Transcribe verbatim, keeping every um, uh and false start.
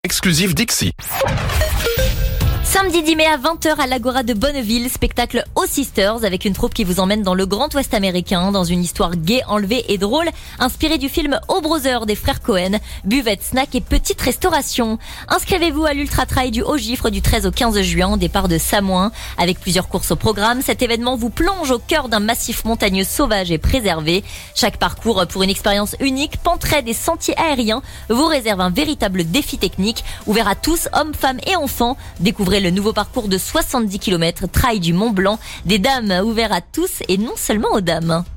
Exclusif Dixie. Samedi dix mai à vingt heures à l'Agora de Bonneville, spectacle aux Sisters avec une troupe qui vous emmène dans le Grand Ouest américain dans une histoire gaie, enlevée et drôle, inspirée du film O Brother des frères Cohen. Buvette, snack et petite restauration. Inscrivez-vous à l'Ultra Trail du Haut-Gifre du treize au quinze juin, départ de Samoin. Avec plusieurs courses au programme, cet événement vous plonge au cœur d'un massif montagneux sauvage et préservé. Chaque parcours pour une expérience unique, pentraide et sentiers aériens vous réserve un véritable défi technique, ouvert à tous, hommes, femmes et enfants. Découvrez le nouveau parcours de soixante-dix kilomètres, Trail du Mont Blanc, des dames ouverts à tous et non seulement aux dames.